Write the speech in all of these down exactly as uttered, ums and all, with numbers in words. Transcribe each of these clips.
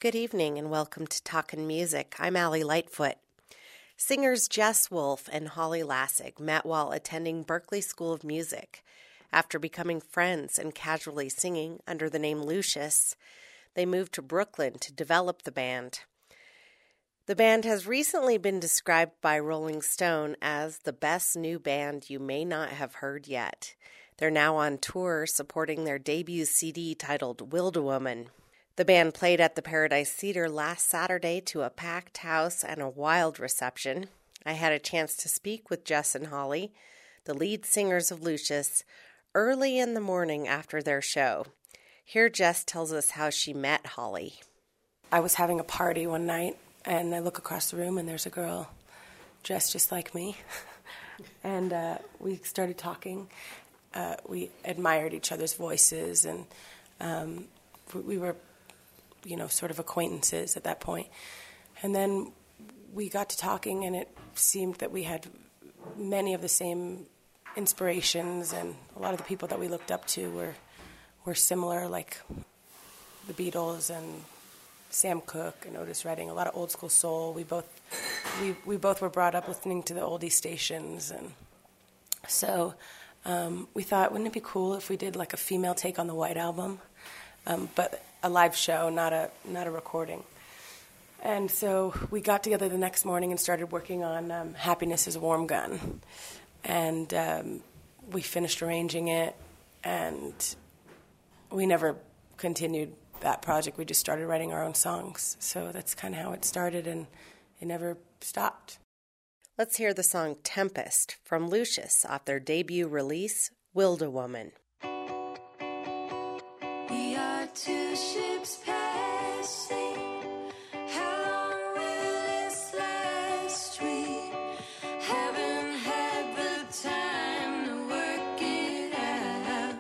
Good evening and welcome to Talkin' Music. I'm Allie Lightfoot. Singers Jess Wolfe and Holly Lassig met while attending Berklee School of Music. After becoming friends and casually singing under the name Lucius, they moved to Brooklyn to develop the band. The band has recently been described by Rolling Stone as the best new band you may not have heard yet. They're now on tour supporting their debut C D titled Wildewoman. The band played at the Paradise Theater last Saturday to a packed house and a wild reception. I had a chance to speak with Jess and Holly, the lead singers of Lucius, early in the morning after their show. Here Jess tells us how she met Holly. I was having a party one night, and I look across the room, and there's a girl dressed just like me. and uh, we started talking. Uh, we admired each other's voices, and um, we were... you know, sort of acquaintances at that point. And then we got to talking, and it seemed that we had many of the same inspirations, and a lot of the people that we looked up to were were similar, like the Beatles and Sam Cooke and Otis Redding, a lot of old school soul. We both we, we both were brought up listening to the oldie stations, and so um, we thought, wouldn't it be cool if we did like a female take on the White Album? Um, but a live show, not a not a recording. And so we got together the next morning and started working on um, Happiness is a Warm Gun. And um, we finished arranging it, and we never continued that project. We just started writing our own songs. So that's kind of how it started, and it never stopped. Let's hear the song Tempest from Lucius off their debut release, Wildewoman. Two ships passing, how long will this last? We haven't had the time to work it out.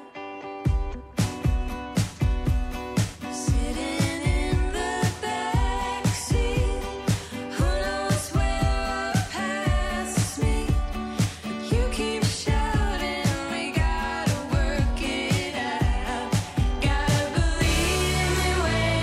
Sitting in the backseat, who knows where our paths meet? But you keep shouting, we gotta work it out. Gotta believe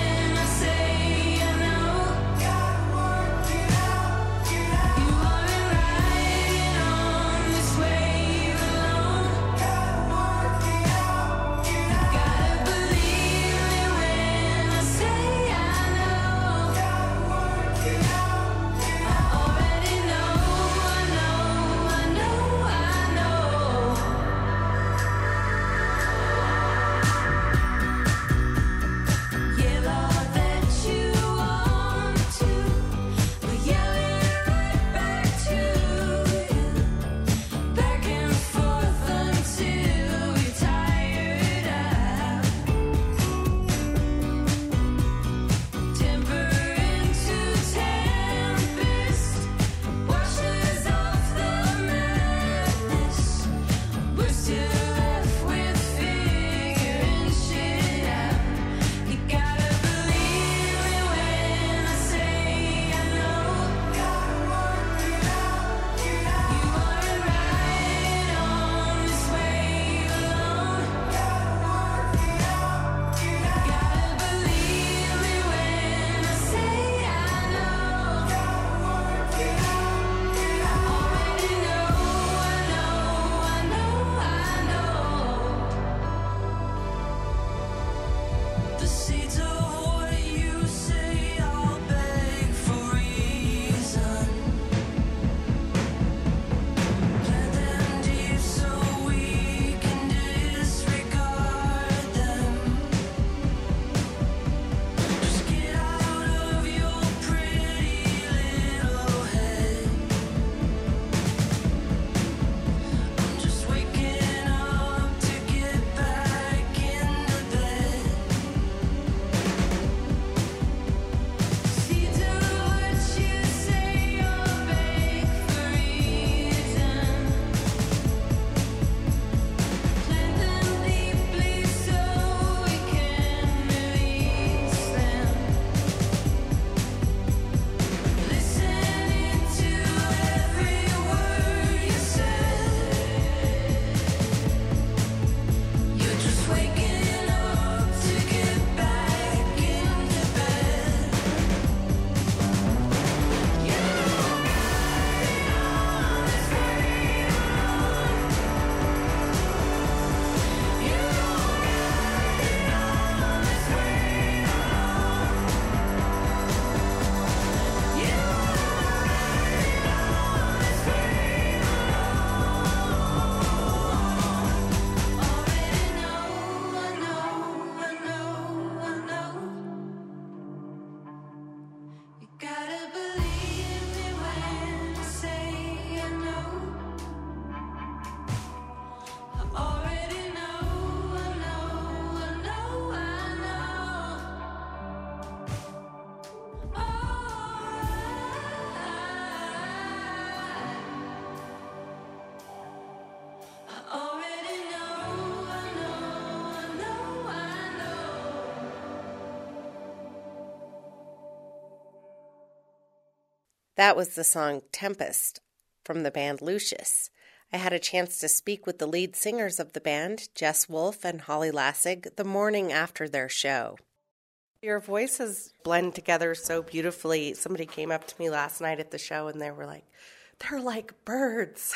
That was the song Tempest from the band Lucius. I had a chance to speak with the lead singers of the band, Jess Wolfe and Holly Lassig, the morning after their show. Your voices blend together so beautifully. Somebody came up to me last night at the show and they were like, they're like birds.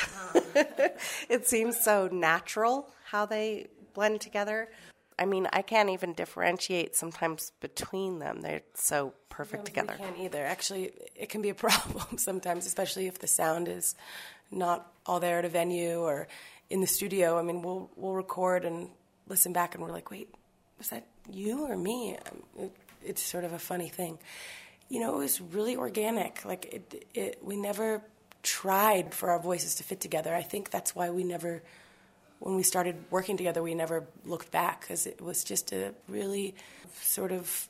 It seems so natural how they blend together. I mean, I can't even differentiate sometimes between them. They're so perfect together. We can't either. Actually, it can be a problem sometimes, especially if the sound is not all there at a venue or in the studio. I mean, we'll we'll record and listen back, and we're like, wait, was that you or me? It, it's sort of a funny thing. You know, it was really organic. Like, it, it, we never tried for our voices to fit together. I think that's why we never, when we started working together, we never looked back, because it was just a really sort of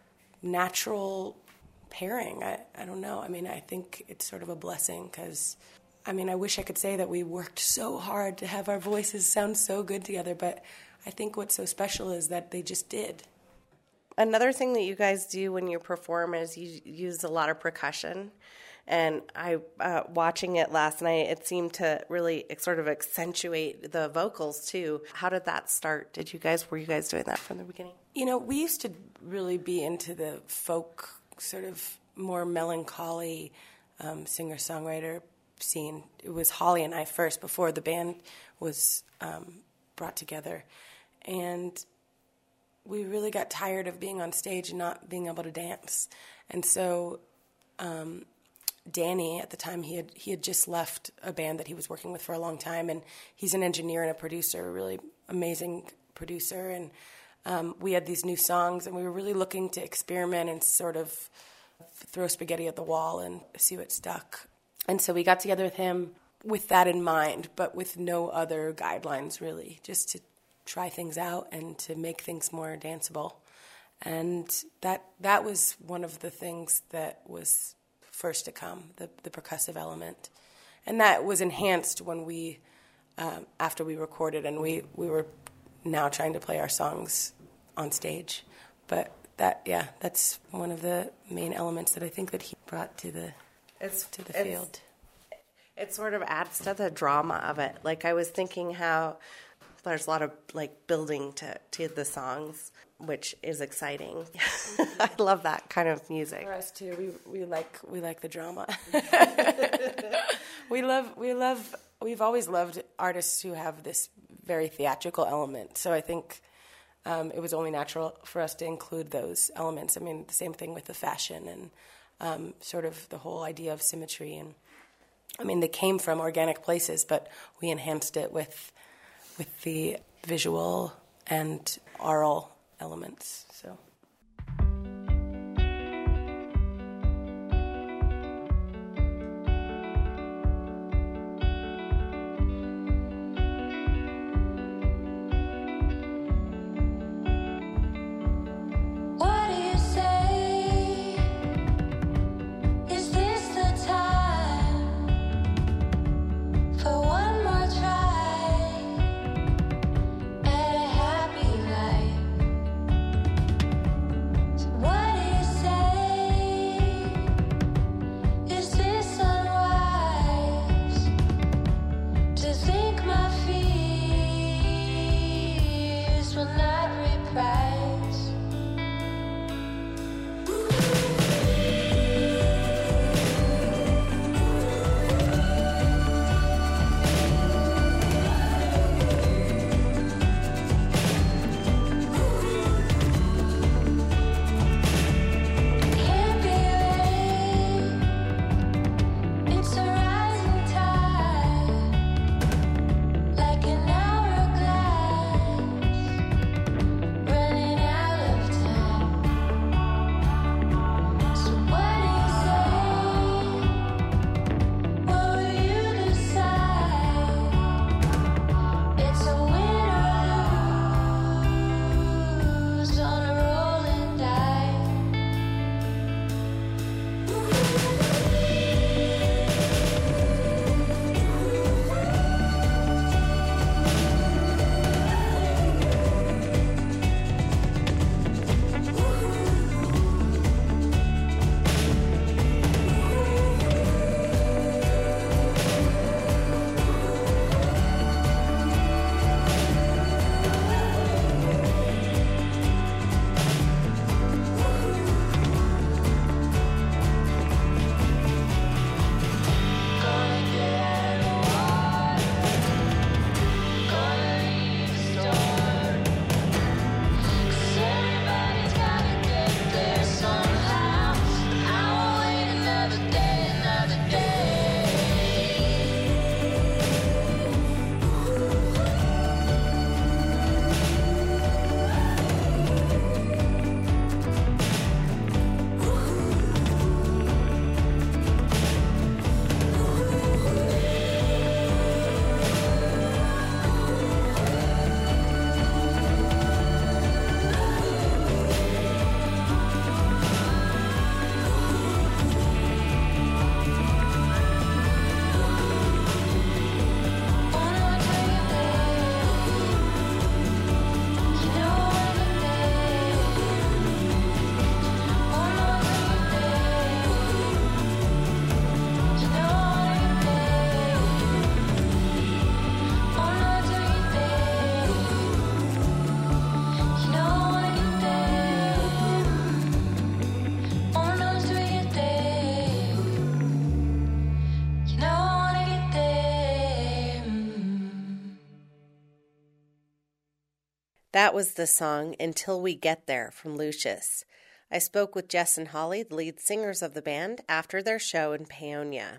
natural pairing. I, I don't know. I mean, I think it's sort of a blessing, because, I mean, I wish I could say that we worked so hard to have our voices sound so good together, but I think what's so special is that they just did. Another thing that you guys do when you perform is you use a lot of percussion. And I, uh, watching it last night, it seemed to really sort of accentuate the vocals too. How did that start? Did you guys, were you guys doing that from the beginning? You know, we used to really be into the folk, sort of more melancholy um, singer-songwriter scene. It was Holly and I first, before the band was um, brought together. And we really got tired of being on stage and not being able to dance. And so um, Danny, at the time, he had he had just left a band that he was working with for a long time, and he's an engineer and a producer, a really amazing producer. And um, we had these new songs, and we were really looking to experiment and sort of throw spaghetti at the wall and see what stuck. And so we got together with him with that in mind, but with no other guidelines, really, just to try things out and to make things more danceable. And that that was one of the things that was first to come, the, the percussive element. And that was enhanced when we, um, after we recorded, and we, we were now trying to play our songs on stage. But that, yeah, that's one of the main elements that I think that he brought to the It's to the it's, field. It sort of adds to the drama of it. Like, I was thinking how there's a lot of, like, building to, to the songs, which is exciting. I love that kind of music. For us too, we we like we like the drama. we love we love we've always loved artists who have this very theatrical element. So I think um, it was only natural for us to include those elements. I mean, the same thing with the fashion and um, sort of the whole idea of symmetry. And I mean, they came from organic places, but we enhanced it with with the visual and oral elements. So. What do you say? Is this the time for one more try at a happy life? That was the song Until We Get There from Lucius. I spoke with Jess and Holly, the lead singers of the band, after their show in Paonia.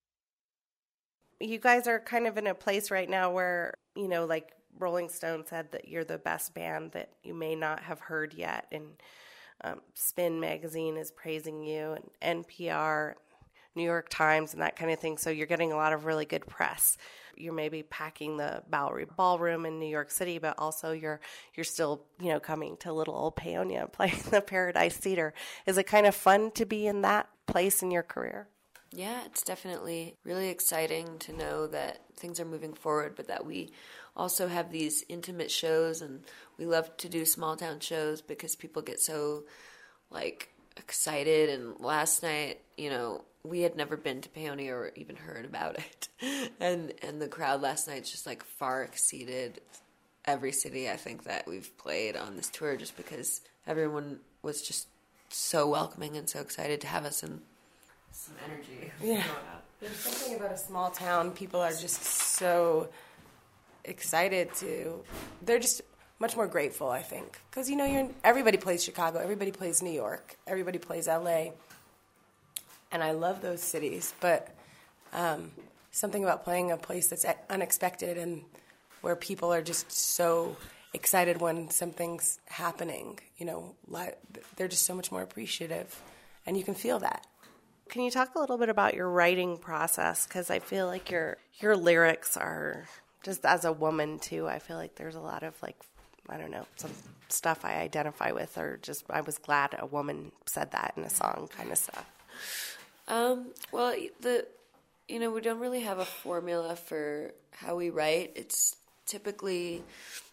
You guys are kind of in a place right now where, you know, like Rolling Stone said that you're the best band that you may not have heard yet, and um, Spin Magazine is praising you, and N P R, New York Times, and that kind of thing, so you're getting a lot of really good press. You're maybe packing the Bowery Ballroom in New York City, but also you're you're still, you know, coming to little old Paonia and playing the Paradise Theater. Is it kind of fun to be in that place in your career? Yeah, it's definitely really exciting to know that things are moving forward, but that we also have these intimate shows, and we love to do small town shows because people get so, like, excited. And last night, you know, we had never been to Paonia or even heard about it. And and the crowd last night just, like, far exceeded every city I think that we've played on this tour, just because everyone was just so welcoming and so excited to have us, and some energy. Yeah. There's something about a small town. People are just so excited to, they're just much more grateful, I think. Because, you know, you're everybody plays Chicago, everybody plays New York, everybody plays L A, and I love those cities, but um, something about playing a place that's unexpected and where people are just so excited when something's happening, you know, li- they're just so much more appreciative, and you can feel that. Can you talk a little bit about your writing process? Because I feel like your your lyrics are, just as a woman too, I feel like there's a lot of, like, I don't know, some stuff I identify with, or just I was glad a woman said that in a song kind of stuff. Um, well, the you know, we don't really have a formula for how we write. It's typically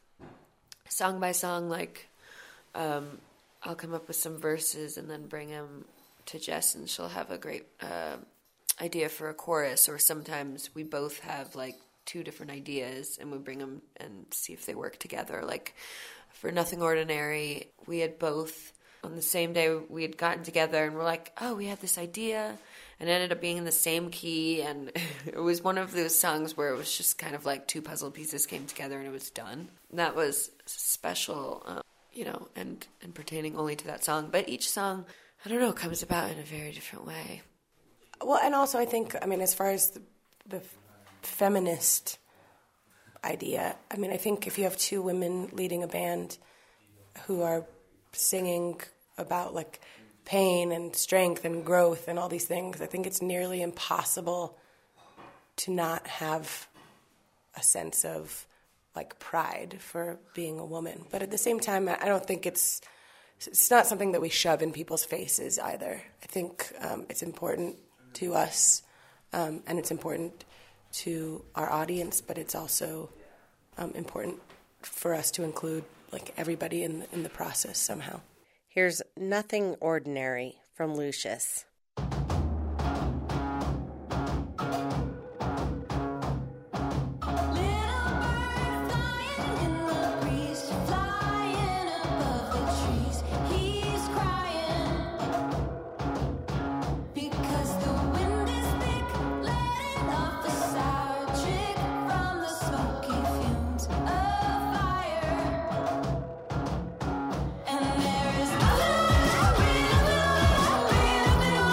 song by song, like um, I'll come up with some verses and then bring them to Jess, and she'll have a great uh, idea for a chorus, or sometimes we both have, like, two different ideas and we bring them and see if they work together. Like for Nothing Ordinary, we had both, on the same day we had gotten together and we're like, oh, we had this idea, and it ended up being in the same key, and it was one of those songs where it was just kind of like two puzzle pieces came together and it was done. And that was special, um, you know, and, and pertaining only to that song. But each song, I don't know, comes about in a very different way. Well, and also I think, I mean, as far as the, the feminist idea, I mean, I think if you have two women leading a band who are singing about, like, pain and strength and growth and all these things, I think it's nearly impossible to not have a sense of, like, pride for being a woman. But at the same time, I don't think it's it's not something that we shove in people's faces either. I think um, it's important to us, um, and it's important to our audience, but it's also um, important for us to include, like, everybody in the, in the process somehow. Here's Nothing Ordinary from Lucius. And there is nothing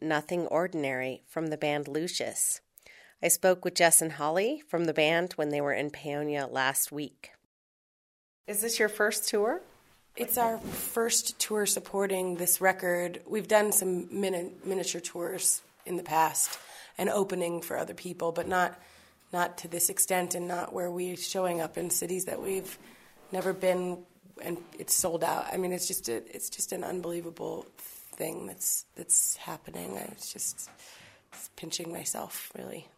Nothing Ordinary from the band Lucius. I spoke with Jess and Holly from the band when they were in Paonia last week. Is this your first tour? It's our first tour supporting this record. We've done some mini- miniature tours in the past and opening for other people, but not not to this extent and not where we're showing up in cities that we've never been, and it's sold out. I mean, it's just a, it's just an unbelievable thing that's that's happening. I was just pinching myself, really.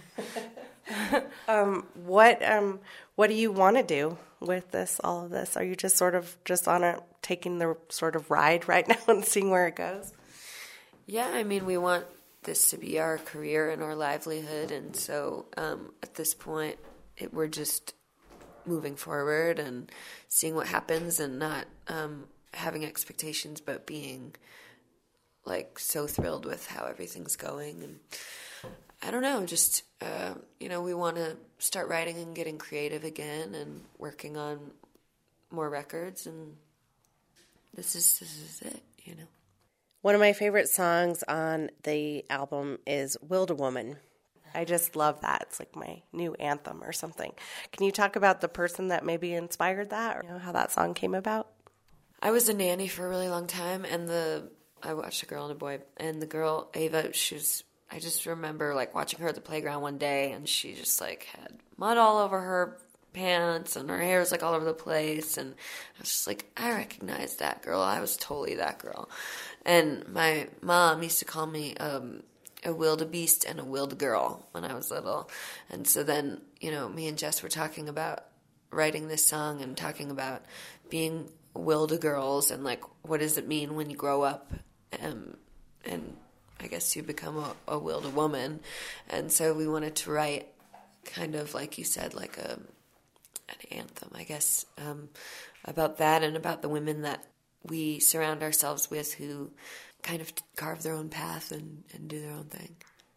um, what um, what do you want to do with this? All of this? Are you just sort of just on a taking the sort of ride right now and seeing where it goes? Yeah, I mean, we want this to be our career and our livelihood, and so um, at this point, it, we're just moving forward and seeing what happens, and not um, having expectations, but being like so thrilled with how everything's going. And I don't know, just uh, you know, we want to start writing and getting creative again, and working on more records, and this is this is it, you know. One of my favorite songs on the album is Willed a Woman. I just love that. It's like my new anthem or something. Can you talk about the person that maybe inspired that, or you know, how that song came about? I was a nanny for a really long time, and the I watched A Girl and a Boy, and the girl, Ava, she was, I just remember like watching her at the playground one day, and she just like had mud all over her pants, and her hair was like all over the place, and I was just like, I recognize that girl. I was totally that girl. And my mom used to call me um, a wildebeest and a willed girl when I was little. And so then, you know, me and Jess were talking about writing this song and talking about being willed girls and like, what does it mean when you grow up? Um, and I guess you become a, a willed woman. And so we wanted to write kind of, like you said, like a an anthem, I guess, um, about that and about the women that we surround ourselves with who kind of carve their own path and, and do their own thing.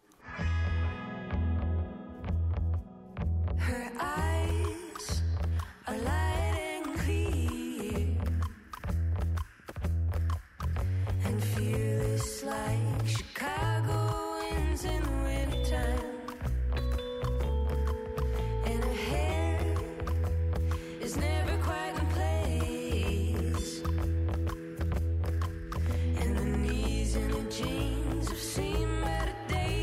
Her eyes are light and clear and fearless like Chicago winds in the wintertime. And her hair is never quite in place. And the knees in her jeans have seen better days.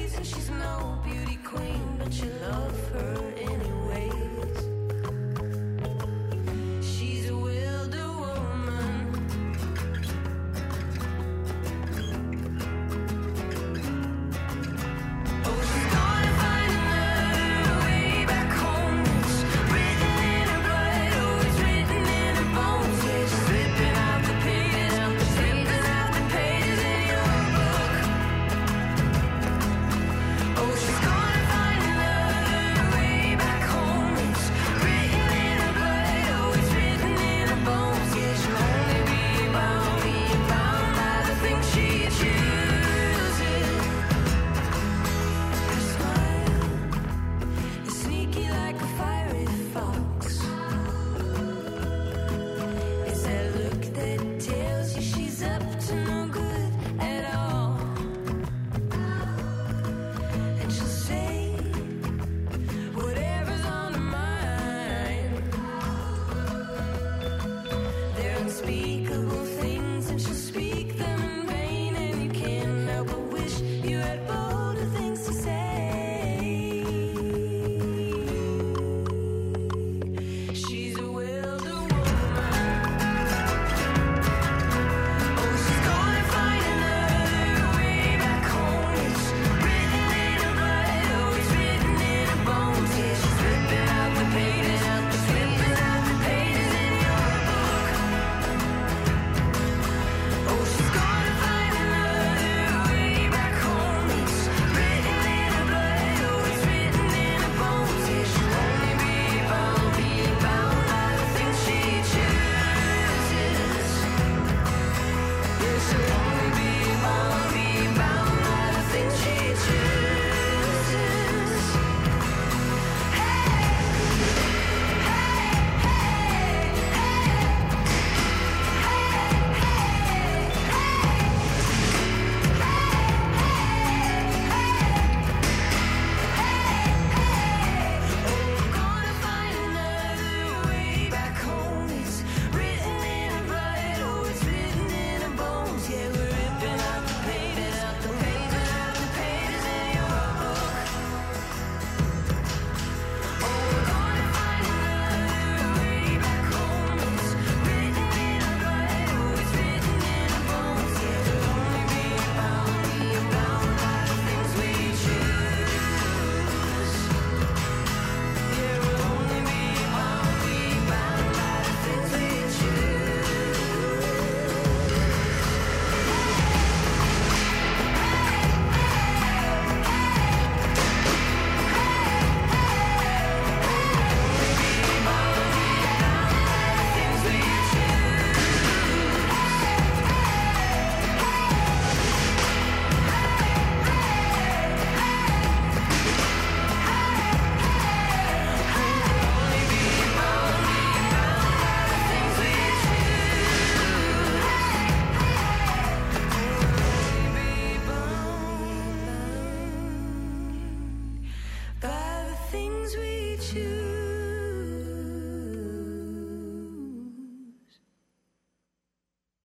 you.